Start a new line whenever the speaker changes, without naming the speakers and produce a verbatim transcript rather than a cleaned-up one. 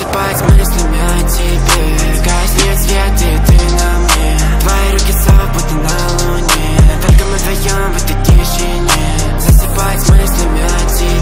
засыпать мыслями о тебе. Гаснет свет, и ты на мне. Твои руки свободны на луне. Только мы вдвоем в этой тишине. Засыпать мыслями о тебе.